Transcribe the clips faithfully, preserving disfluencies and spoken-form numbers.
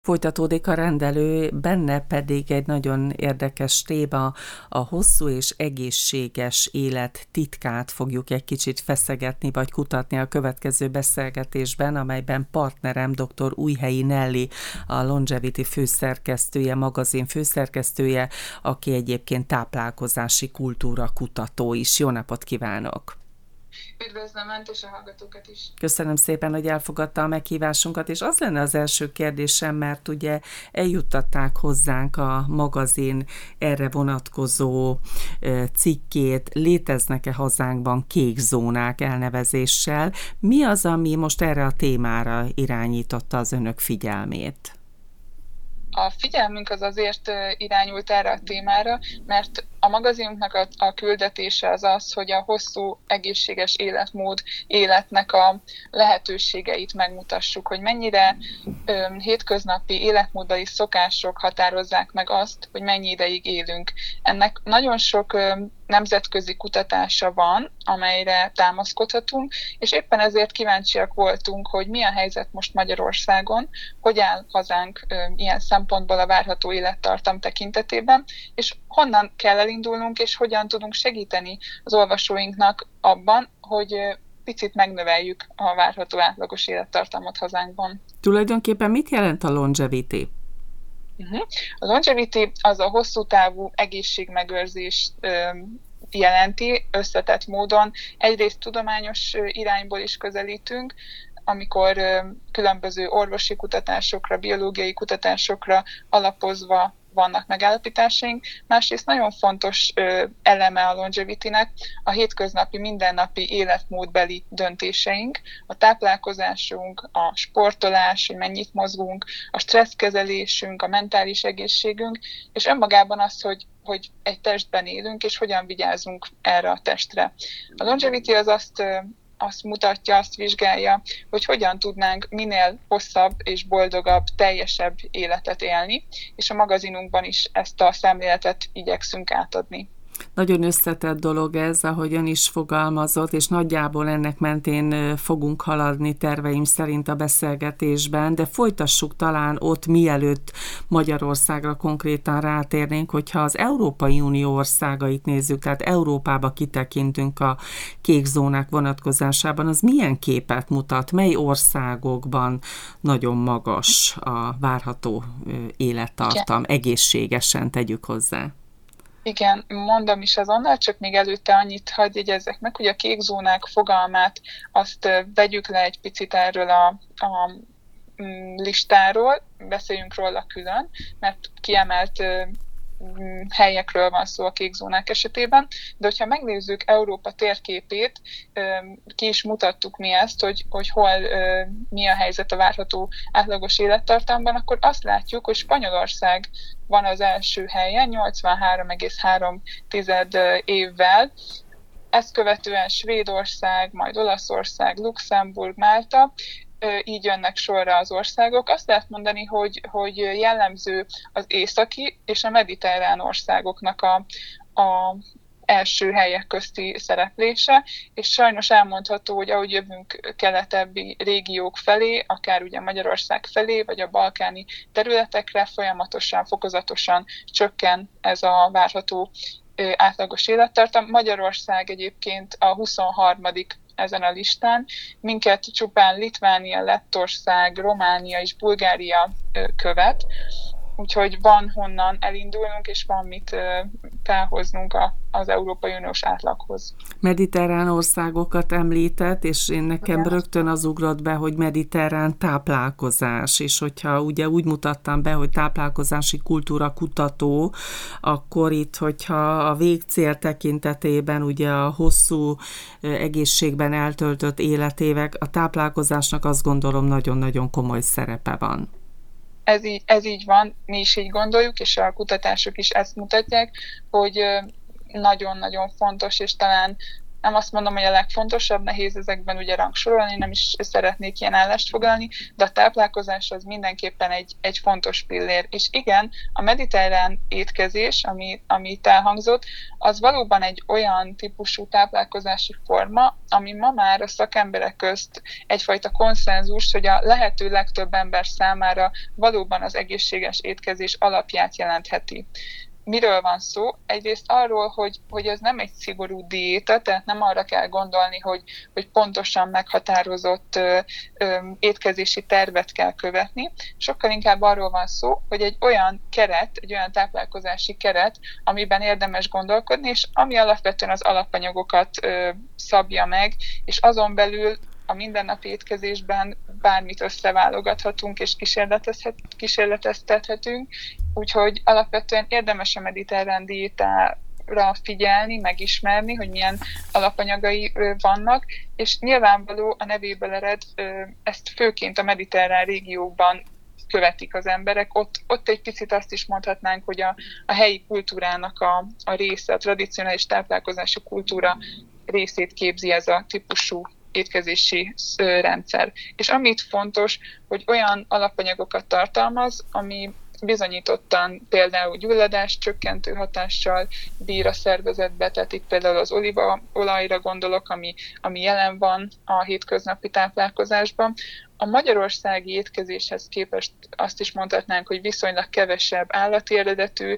Folytatódik a rendelő, benne pedig egy nagyon érdekes téma, a hosszú és egészséges élet titkát fogjuk egy kicsit feszegetni vagy kutatni a következő beszélgetésben, amelyben partnerem dr. Újhelyi Nelly, a Longevity főszerkesztője, magazin főszerkesztője, aki egyébként táplálkozási kultúra kutató is. Jó napot kívánok! Üdvözlöm Önt és a hallgatókat is! Köszönöm szépen, hogy elfogadta a meghívásunkat, és az lenne az első kérdésem, mert ugye eljuttatták hozzánk a magazin erre vonatkozó cikkét, léteznek-e hazánkban kék zónák elnevezéssel. Mi az, ami most erre a témára irányította az Önök figyelmét? A figyelmünk az azért irányult erre a témára, mert a magazinunknak a, a küldetése az az, hogy a hosszú, egészséges életmód életnek a lehetőségeit megmutassuk, hogy mennyire ö, hétköznapi életmódbeli szokások határozzák meg azt, hogy mennyi ideig élünk. Ennek nagyon sok ö, nemzetközi kutatása van, amelyre támaszkodhatunk, és éppen ezért kíváncsiak voltunk, hogy mi a helyzet most Magyarországon, hogy áll hazánk ö, ilyen szempontból a várható élettartam tekintetében, és honnan kell elindulnunk, és hogyan tudunk segíteni az olvasóinknak abban, hogy picit megnöveljük a várható átlagos élettartamot hazánkban. Tulajdonképpen mit jelent a longevity? Uh-huh. A longevity az a hosszú távú egészségmegőrzést jelenti, összetett módon. Egyrészt tudományos irányból is közelítünk, amikor különböző orvosi kutatásokra, biológiai kutatásokra alapozva vannak megállapításaink. Másrészt nagyon fontos ö, eleme a longevity-nek a hétköznapi, mindennapi életmódbeli döntéseink, a táplálkozásunk, a sportolás, hogy mennyit mozgunk, a stresszkezelésünk, a mentális egészségünk, és önmagában az, hogy, hogy egy testben élünk, és hogyan vigyázunk erre a testre. A longevity az azt azt mutatja, azt vizsgálja, hogy hogyan tudnánk minél hosszabb és boldogabb, teljesebb életet élni, és a magazinunkban is ezt a szemléletet igyekszünk átadni. Nagyon összetett dolog ez, ahogy ön is fogalmazott, és nagyjából ennek mentén fogunk haladni terveim szerint a beszélgetésben, de folytassuk talán ott, mielőtt Magyarországra konkrétan rátérnénk, hogyha az Európai Unió országait nézzük, tehát Európába kitekintünk a kék zónák vonatkozásában, az milyen képet mutat, mely országokban nagyon magas a várható élettartam, egészségesen tegyük hozzá. Igen, mondom is azonnal, csak még előtte annyit hadd jegyezzek meg, hogy a kék zónák fogalmát azt vegyük le egy picit erről a, a listáról, beszéljünk róla külön, mert kiemelt helyekről van szó a kék zónák esetében, de hogyha megnézzük Európa térképét, ki is mutattuk mi ezt, hogy, hogy hol mi a helyzet a várható átlagos élettartamban, akkor azt látjuk, hogy Spanyolország van az első helyen, nyolcvanhárom egész három évvel, ezt követően Svédország, majd Olaszország, Luxemburg, Málta, így jönnek sorra az országok. Azt lehet mondani, hogy, hogy jellemző az északi és a mediterrán országoknak a, a első helyek közti szereplése, és sajnos elmondható, hogy ahogy jövünk keletebbi régiók felé, akár ugye Magyarország felé, vagy a balkáni területekre, folyamatosan, fokozatosan csökken ez a várható átlagos élettartam. Magyarország egyébként a huszonharmadik ezen a listán. Minket csupán Litvánia, Lettország, Románia és Bulgária követ, úgyhogy van honnan elindulnunk, és van mit felhoznunk az Európai Uniós átlaghoz. Mediterrán országokat említett, és én nekem Igen. rögtön az ugrott be, hogy mediterrán táplálkozás, és hogyha ugye úgy mutattam be, hogy táplálkozási kultúra kutató, akkor itt, hogyha a végcél tekintetében ugye a hosszú egészségben eltöltött életévek, a táplálkozásnak azt gondolom nagyon-nagyon komoly szerepe van. Ez így, ez így van, mi is így gondoljuk, és a kutatások is ezt mutatják, hogy nagyon-nagyon fontos, és talán nem azt mondom, hogy a legfontosabb, nehéz ezekben ugye rangsorolni, nem is szeretnék ilyen állást foglalni, de a táplálkozás az mindenképpen egy, egy fontos pillér. És igen, a mediterrán étkezés, ami, ami itt elhangzott, az valóban egy olyan típusú táplálkozási forma, ami ma már a szakemberek közt egyfajta konszenzus, hogy a lehető legtöbb ember számára valóban az egészséges étkezés alapját jelentheti. Miről van szó? Egyrészt arról, hogy, hogy ez nem egy szigorú diéta, tehát nem arra kell gondolni, hogy, hogy pontosan meghatározott ö, ö, étkezési tervet kell követni. Sokkal inkább arról van szó, hogy egy olyan keret, egy olyan táplálkozási keret, amiben érdemes gondolkodni, és ami alapvetően az alapanyagokat ö, szabja meg, és azon belül a mindennapi étkezésben bármit összeválogathatunk és kísérleteztethetünk, úgyhogy alapvetően érdemes a mediterrán diétára figyelni, megismerni, hogy milyen alapanyagai vannak, és nyilvánvaló a nevéből ered, ezt főként a mediterrán régióban követik az emberek. Ott, ott egy picit azt is mondhatnánk, hogy a, a helyi kultúrának a, a része, a tradicionális táplálkozási kultúra részét képzi ez a típusú étkezési rendszer. És amit fontos, hogy olyan alapanyagokat tartalmaz, ami bizonyítottan például gyulladás csökkentő hatással bír a szervezetbe, tehát itt például az olívaolajra gondolok, ami, ami jelen van a hétköznapi táplálkozásban. A magyarországi étkezéshez képest azt is mondhatnánk, hogy viszonylag kevesebb állati eredetű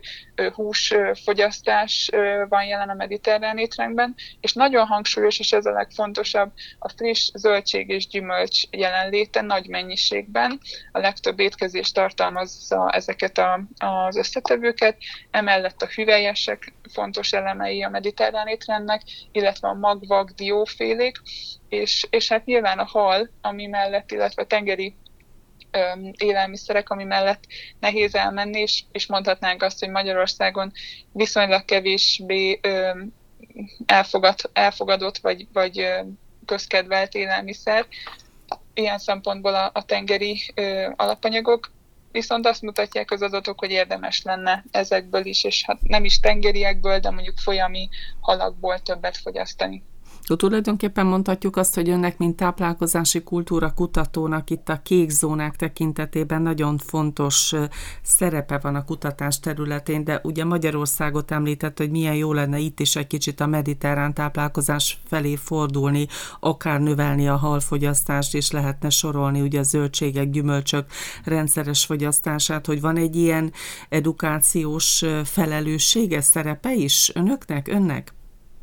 húsfogyasztás van jelen a mediterrán étrendben, és nagyon hangsúlyos, és ez a legfontosabb, a friss zöldség és gyümölcs jelenléte nagy mennyiségben. A legtöbb étkezés tartalmazza ezeket a, az összetevőket, emellett a hüvelyesek fontos elemei a mediterrán étrendnek, illetve a magvak, diófélék, és, és hát nyilván a hal, ami mellett, illetve a tengeri öm, élelmiszerek, ami mellett nehéz elmenni, és, és mondhatnánk azt, hogy Magyarországon viszonylag kevésbé öm, elfogad, elfogadott vagy, vagy öm, közkedvelt élelmiszer. Ilyen szempontból a, a tengeri ö, alapanyagok, viszont azt mutatják az adatok, hogy érdemes lenne ezekből is, és hát nem is tengeriekből, de mondjuk folyami halakból többet fogyasztani. Tulajdonképpen mondhatjuk azt, hogy önnek, mint táplálkozási kultúra kutatónak itt a kék zónák tekintetében nagyon fontos szerepe van a kutatás területén, de ugye Magyarországot említett, hogy milyen jó lenne itt is egy kicsit a mediterrán táplálkozás felé fordulni, akár növelni a halfogyasztást, és lehetne sorolni ugye a zöldségek, gyümölcsök rendszeres fogyasztását, hogy van egy ilyen edukációs felelőssége, szerepe is önöknek, önnek?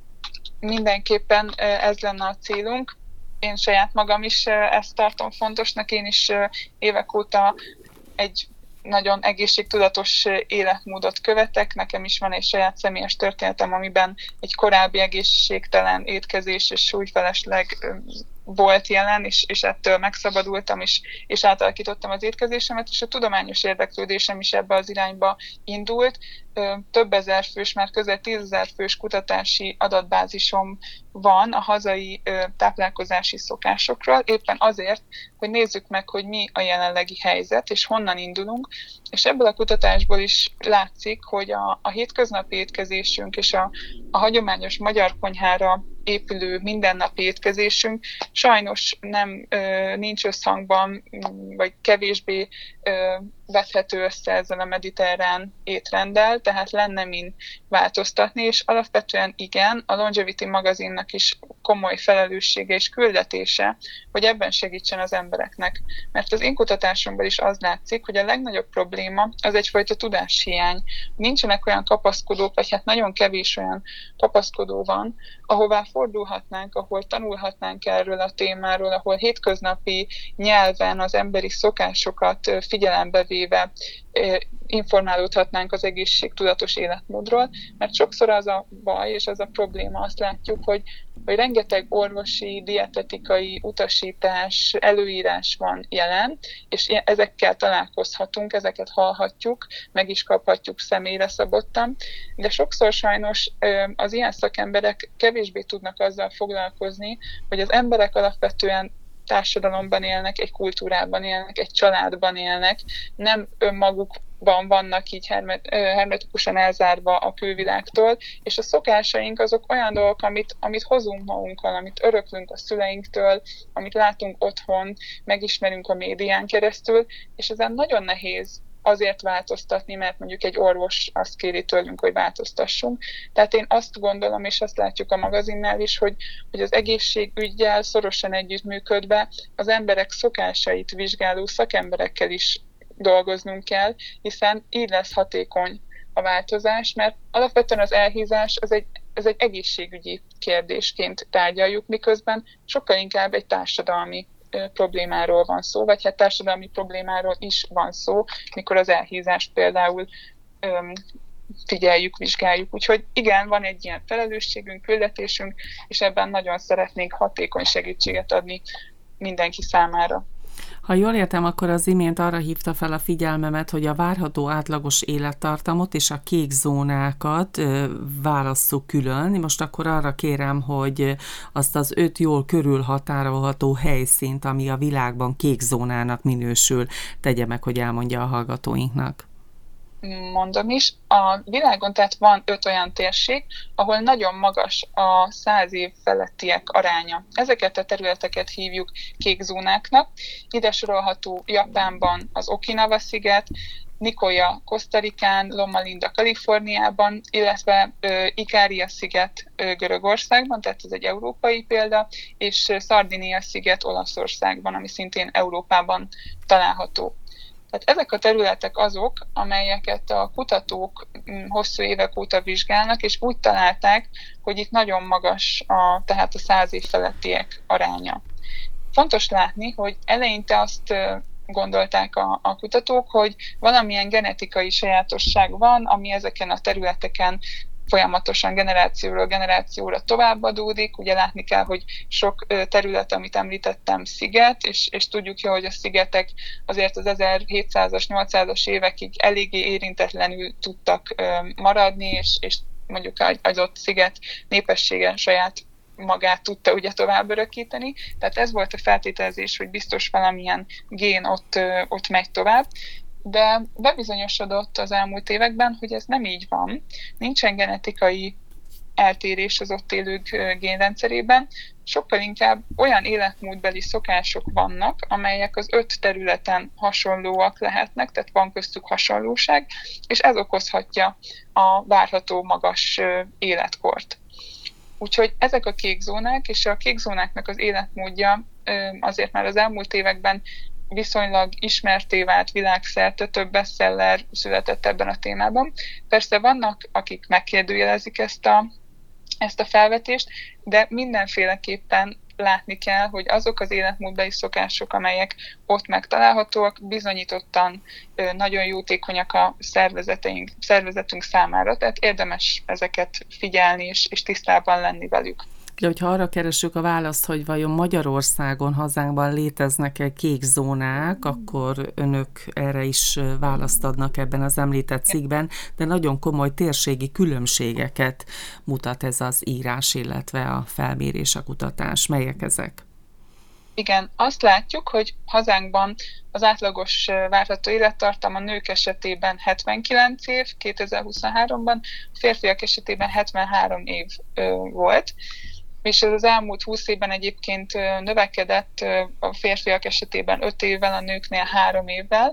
Mindenképpen ez lenne a célunk. Én saját magam is ezt tartom fontosnak, én is évek óta egy nagyon egészségtudatos életmódot követek. Nekem is van egy saját személyes történetem, amiben egy korábbi egészségtelen étkezés és súlyfelesleg volt jelen, és, és ettől megszabadultam, és, és átalakítottam az étkezésemet, és a tudományos érdeklődésem is ebbe az irányba indult. Több ezer fős, már közel tízezer fős kutatási adatbázisom van a hazai táplálkozási szokásokról, éppen azért, hogy nézzük meg, hogy mi a jelenlegi helyzet, és honnan indulunk, és ebből a kutatásból is látszik, hogy a, a hétköznapi étkezésünk és a, a hagyományos magyar konyhára épülő mindennapi étkezésünk sajnos nem nincs összhangban, vagy kevésbé vethető össze ezzel a mediterrán étrenddel, tehát lenne min változtatni, és alapvetően igen, a Longevity magazinnak is komoly felelőssége és küldetése, hogy ebben segítsen az embereknek. Mert az én kutatásomban is az látszik, hogy a legnagyobb probléma az egyfajta tudáshiány. Nincsenek olyan kapaszkodók, vagy hát nagyon kevés olyan kapaszkodó van, ahová fordulhatnánk, ahol tanulhatnánk erről a témáról, ahol hétköznapi nyelven az emberi szokásokat figyelembe véve informálódhatnánk az egészségtudatos életmódról, mert sokszor az a baj és az a probléma, azt látjuk, hogy, hogy rengeteg orvosi, dietetikai utasítás, előírás van jelen, és ezekkel találkozhatunk, ezeket hallhatjuk, meg is kaphatjuk személyre szabottan, de sokszor sajnos az ilyen szakemberek kevésbé tudnak azzal foglalkozni, hogy az emberek alapvetően társadalomban élnek, egy kultúrában élnek, egy családban élnek, nem önmaguk vannak így hermet, hermetikusan elzárva a külvilágtól, és a szokásaink azok olyan dolgok, amit, amit hozunk magunkkal, amit öröklünk a szüleinktől, amit látunk otthon, megismerünk a médián keresztül, és ezen nagyon nehéz azért változtatni, mert mondjuk egy orvos azt kéri tőlünk, hogy változtassunk. Tehát én azt gondolom, és azt látjuk a magazinnál is, hogy, hogy az egészségüggyel szorosan együttműködve az emberek szokásait vizsgáló szakemberekkel is dolgoznunk kell, hiszen így lesz hatékony a változás, mert alapvetően az elhízás az egy, ez egy egészségügyi kérdésként tárgyaljuk, miközben sokkal inkább egy társadalmi problémáról van szó, vagy hát társadalmi problémáról is van szó, mikor az elhízást például öm, figyeljük, vizsgáljuk. Úgyhogy igen, van egy ilyen felelősségünk, küldetésünk, és ebben nagyon szeretnénk hatékony segítséget adni mindenki számára. Ha jól értem, akkor az imént arra hívta fel a figyelmemet, hogy a várható átlagos élettartamot és a kék zónákat válasszuk külön. Most akkor arra kérem, hogy azt az öt jól körülhatárolható helyszínt, ami a világban kék zónának minősül, tegye meg, hogy elmondja a hallgatóinknak. Mondom is, a világon tehát van öt olyan térség, ahol nagyon magas a száz év felettiek aránya. Ezeket a területeket hívjuk kék zónáknak. Ide sorolható Japánban az Okinawa-sziget, Nicoya Costa Ricán, Loma Linda Kaliforniában, illetve uh, Ikária-sziget uh, Görögországban, tehát ez egy európai példa, és uh, Szardinia-sziget Olaszországban, ami szintén Európában található. Tehát ezek a területek azok, amelyeket a kutatók hosszú évek óta vizsgálnak, és úgy találták, hogy itt nagyon magas a, tehát a száz év felettiek aránya. Fontos látni, hogy eleinte azt gondolták a, a kutatók, hogy valamilyen genetikai sajátosság van, ami ezeken a területeken folyamatosan generációról generációra továbbadódik. Ugye látni kell, hogy sok terület, amit említettem, sziget, és, és tudjuk jó, hogy a szigetek azért az ezerhétszázas, nyolcszázas évekig eléggé érintetlenül tudtak maradni, és, és mondjuk egy adott sziget népessége saját magát tudta ugye tovább örökíteni. Tehát ez volt a feltételezés, hogy biztos valamilyen gén ott, ott megy tovább. De bebizonyosodott az elmúlt években, hogy ez nem így van. Nincsen genetikai eltérés az ott élők génrendszerében, sokkal inkább olyan életmódbeli szokások vannak, amelyek az öt területen hasonlóak lehetnek, tehát van köztük hasonlóság, és ez okozhatja a várható magas életkort. Úgyhogy ezek a kék zónák, és a kék zónáknak az életmódja azért már az elmúlt években viszonylag ismerté vált világszerte, több bestseller született ebben a témában. Persze vannak, akik megkérdőjelezik ezt a, ezt a felvetést, de mindenféleképpen látni kell, hogy azok az életmódbeli szokások, amelyek ott megtalálhatóak, bizonyítottan nagyon jótékonyak a szervezeteink, szervezetünk számára, tehát érdemes ezeket figyelni és, és tisztában lenni velük. De hogyha arra keresünk a választ, hogy vajon Magyarországon, hazánkban léteznek-e kék zónák, akkor önök erre is választ adnak ebben az említett cikkben, de nagyon komoly térségi különbségeket mutat ez az írás, illetve a felmérés, a kutatás. Melyek ezek? Igen, azt látjuk, hogy hazánkban az átlagos várható élettartam a nők esetében hetvenkilenc év kétezer-huszonháromban, a férfiak esetében hetvenhárom év volt. És ez az elmúlt húsz évben egyébként növekedett a férfiak esetében öt évvel, a nőknél három évvel,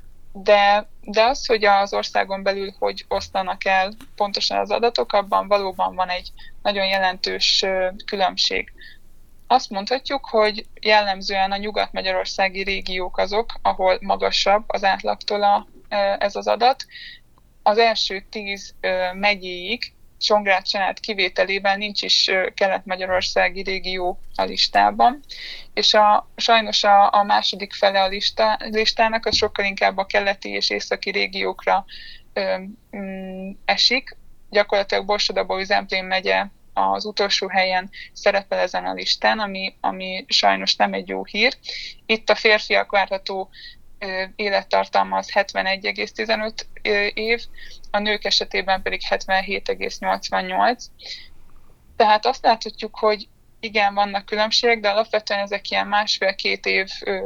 de, de az, hogy az országon belül hogy osztanak el pontosan az adatok, abban valóban van egy nagyon jelentős különbség. Azt mondhatjuk, hogy jellemzően a nyugat-magyarországi régiók azok, ahol magasabb az átlagtól a, ez az adat. Az első tíz megyéig, Csongrád-Csanád kivételével nincs is kelet-magyarországi régió a listában, és a, sajnos a, a második fele a lista, listának az sokkal inkább a keleti és északi régiókra ö, mm, esik. Gyakorlatilag Borsod-Abaúj-Zemplén megye az utolsó helyen szerepel ezen a listán, ami, ami sajnos nem egy jó hír. Itt a férfiak várható élettartalma az hetvenegy egész tizenöt év, a nők esetében pedig hetvenhét egész nyolcvannyolc. Tehát azt láthatjuk, hogy igen, vannak különbségek, de alapvetően ezek ilyen másfél-két év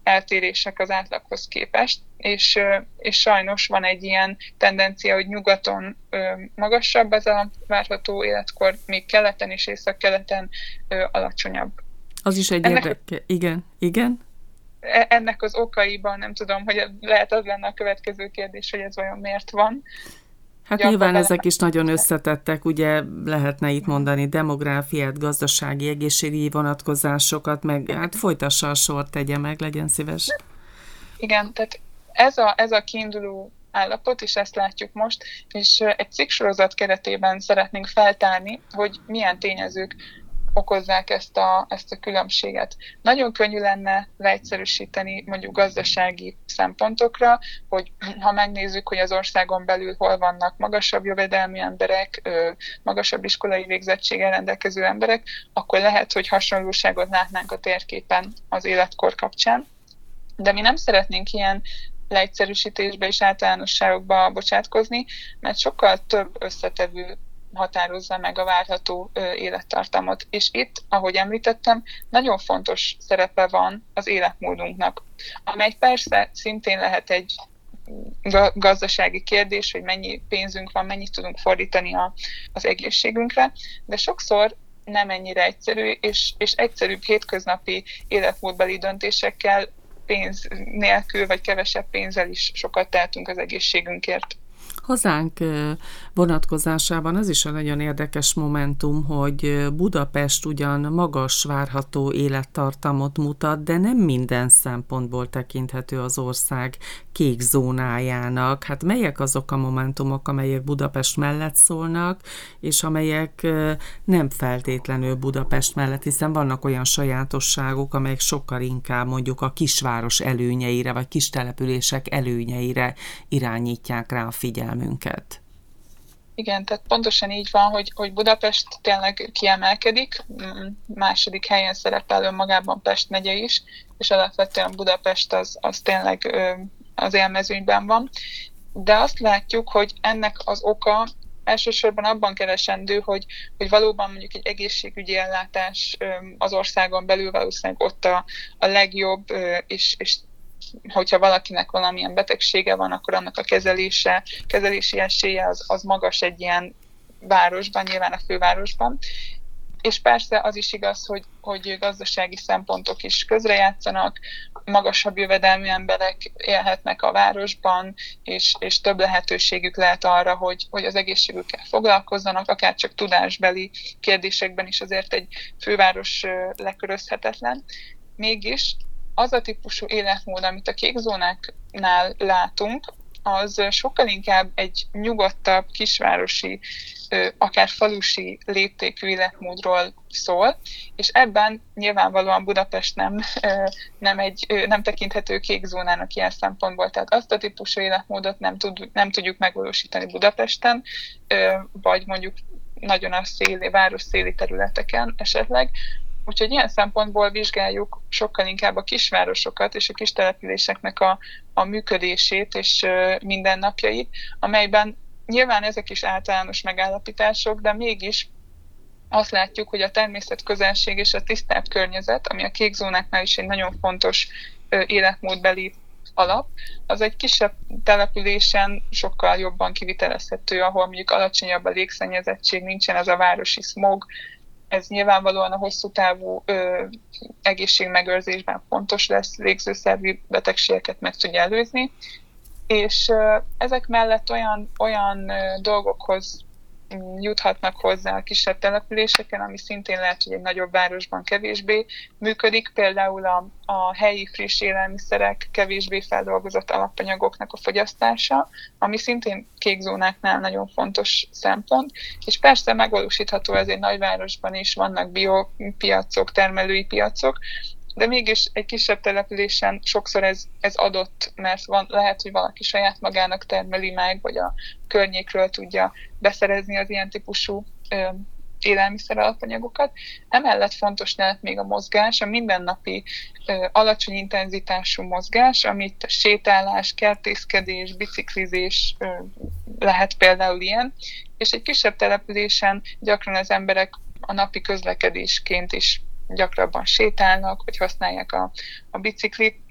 eltérések az átlaghoz képest, és, és sajnos van egy ilyen tendencia, hogy nyugaton magasabb ez a várható életkor, még keleten és északkeleten alacsonyabb. Az is egy ennek, érdeke. Igen, igen. Ennek az okaiban nem tudom, hogy lehet az lenne a következő kérdés, hogy ez vajon miért van. Hát ugye nyilván ezek bele... is nagyon összetettek, ugye lehetne itt mondani demográfiát, gazdasági, egészségügyi vonatkozásokat, meg hát folytassa a sort, tegye meg, legyen szíves. Igen, tehát ez a, ez a kiinduló állapot, és ezt látjuk most, és egy cikksorozat keretében szeretnénk feltárni, hogy milyen tényezők okozzák ezt a, ezt a különbséget. Nagyon könnyű lenne leegyszerűsíteni mondjuk gazdasági szempontokra, hogy ha megnézzük, hogy az országon belül hol vannak magasabb jövedelmű emberek, magasabb iskolai végzettséggel rendelkező emberek, akkor lehet, hogy hasonlóságot látnánk a térképen az életkor kapcsán. De mi nem szeretnénk ilyen leegyszerűsítésbe és általánosságokba bocsátkozni, mert sokkal több összetevő határozza meg a várható ö, élettartamot. És itt, ahogy említettem, nagyon fontos szerepe van az életmódunknak, amely persze szintén lehet egy gazdasági kérdés, hogy mennyi pénzünk van, mennyit tudunk fordítani a, az egészségünkre, de sokszor nem ennyire egyszerű, és, és egyszerűbb hétköznapi életmódbeli döntésekkel, pénz nélkül, vagy kevesebb pénzzel is sokat tehetünk az egészségünkért. Hazánk vonatkozásában az is a nagyon érdekes momentum, hogy Budapest ugyan magas várható élettartamot mutat, de nem minden szempontból tekinthető az ország kék zónájának. Hát melyek azok a momentumok, amelyek Budapest mellett szólnak, és amelyek nem feltétlenül Budapest mellett, hiszen vannak olyan sajátosságok, amelyek sokkal inkább mondjuk a kisváros előnyeire, vagy kistelepülések előnyeire irányítják rá a figyelmünket. Igen, tehát pontosan így van, hogy, hogy Budapest tényleg kiemelkedik, második helyen szerepel önmagában Pest megye is, és alapvetően Budapest az, az tényleg az élmezőnyben van. De azt látjuk, hogy ennek az oka elsősorban abban keresendő, hogy, hogy valóban mondjuk egy egészségügyi ellátás az országon belül valószínűleg ott a, a legjobb, és, és hogyha valakinek valamilyen betegsége van, akkor annak a kezelése, kezelési esélye az, az magas egy ilyen városban, nyilván a fővárosban. És persze az is igaz, hogy, hogy gazdasági szempontok is közrejátszanak, magasabb jövedelmű emberek élhetnek a városban, és, és több lehetőségük lehet arra, hogy, hogy az egészségükkel foglalkozzanak, akár csak tudásbeli kérdésekben is azért egy főváros lekörözhetetlen. Mégis az a típusú életmód, amit a kék zónáknál látunk, az sokkal inkább egy nyugodtabb, kisvárosi, akár falusi léptékű életmódról szól, és ebben nyilvánvalóan Budapest nem, nem, egy, nem tekinthető kék zónának ilyen szempontból, tehát azt a típusú életmódot nem, tud, nem tudjuk megvalósítani Budapesten, vagy mondjuk nagyon a széli, város széli területeken esetleg. Úgyhogy ilyen szempontból vizsgáljuk sokkal inkább a kisvárosokat és a kistelepüléseknek a, a működését és mindennapjait, amelyben nyilván ezek is általános megállapítások, de mégis azt látjuk, hogy a természet közelség és a tisztább környezet, ami a kék zónáknál is egy nagyon fontos életmódbeli alap, az egy kisebb településen sokkal jobban kivitelezhető, ahol mondjuk alacsonyabb a légszennyezettség, nincsen ez a városi smog. Ez nyilvánvalóan a hosszú távú ö, egészségmegőrzésben fontos lesz, légzőszervi betegségeket meg tudja előzni, és ö, ezek mellett olyan, olyan ö, dolgokhoz juthatnak hozzá a kisebb településeken, ami szintén lehet, hogy egy nagyobb városban kevésbé működik, például a, a helyi friss élelmiszerek, kevésbé feldolgozott alapanyagoknak a fogyasztása, ami szintén kék zónáknál nagyon fontos szempont, és persze megvalósítható ez egy nagyvárosban is, vannak biopiacok, termelői piacok, de mégis egy kisebb településen sokszor ez, ez adott, mert van, lehet, hogy valaki saját magának termeli meg, vagy a környékről tudja beszerezni az ilyen típusú ö, élelmiszer alapanyagokat. Emellett fontos lehet még a mozgás, a mindennapi ö, alacsony intenzitású mozgás, amit sétálás, kertészkedés, biciklizés ö, lehet például ilyen, és egy kisebb településen gyakran az emberek a napi közlekedésként is gyakrabban sétálnak, vagy használják a, a biciklit,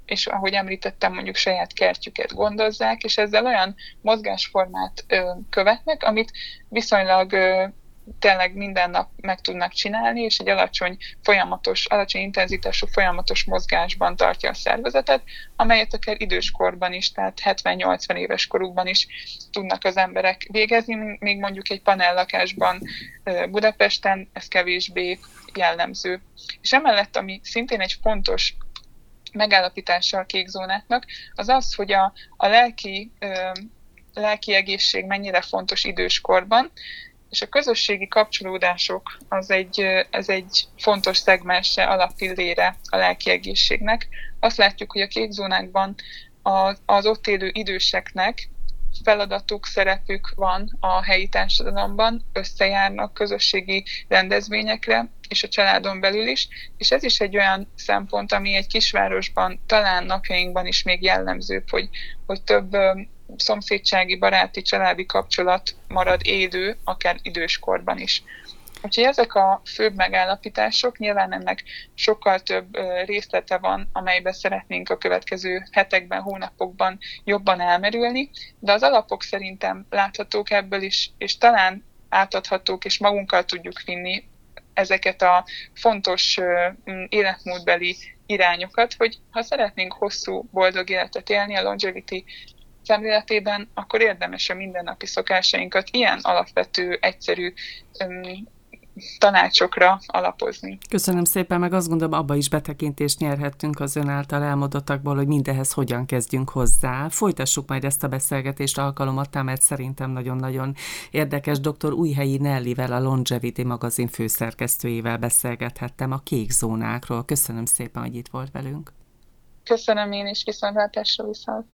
és ahogy említettem, mondjuk saját kertjüket gondozzák, és ezzel olyan mozgásformát ö, követnek, amit viszonylag ö, tényleg minden nap meg tudnak csinálni, és egy alacsony folyamatos, alacsony intenzitású folyamatos mozgásban tartja a szervezetet, amelyet akár időskorban is, tehát hetven-nyolcvan éves korukban is tudnak az emberek végezni, még mondjuk egy panellakásban Budapesten ez kevésbé jellemző. És emellett, ami szintén egy fontos megállapítása a kék zónáknak, az az, hogy a, a lelki, ö, lelki egészség mennyire fontos időskorban, és a közösségi kapcsolódások az egy, ez egy fontos szegmense, alappillére a lelki egészségnek. Azt látjuk, hogy a kék zónákban az, az ott élő időseknek feladatuk, szerepük van a helyi társadalomban, összejárnak közösségi rendezvényekre, és a családon belül is, és ez is egy olyan szempont, ami egy kisvárosban, talán napjainkban is még jellemzőbb, hogy, hogy több szomszédsági, baráti, családi kapcsolat marad élő, akár időskorban is. Úgyhogy ezek a főbb megállapítások, nyilván ennek sokkal több részlete van, amelybe szeretnénk a következő hetekben, hónapokban jobban elmerülni, de az alapok szerintem láthatók ebből is, és talán átadhatók, és magunkkal tudjuk vinni ezeket a fontos életmódbeli irányokat, hogy ha szeretnénk hosszú, boldog életet élni a longevity szemléletében, akkor érdemes a mindennapi szokásainkat ilyen alapvető, egyszerű um, tanácsokra alapozni. Köszönöm szépen, meg azt gondolom, abba is betekintést nyerhettünk az ön által elmondottakból, hogy mindehez hogyan kezdjünk hozzá. Folytassuk majd ezt a beszélgetést alkalomattá, mert szerintem nagyon-nagyon érdekes. doktor Újhelyi Nellivel, a Longevity magazin főszerkesztőjével beszélgethettem a kék zónákról. Köszönöm szépen, hogy itt volt velünk. Köszönöm én is, viszontlátásra, viszont.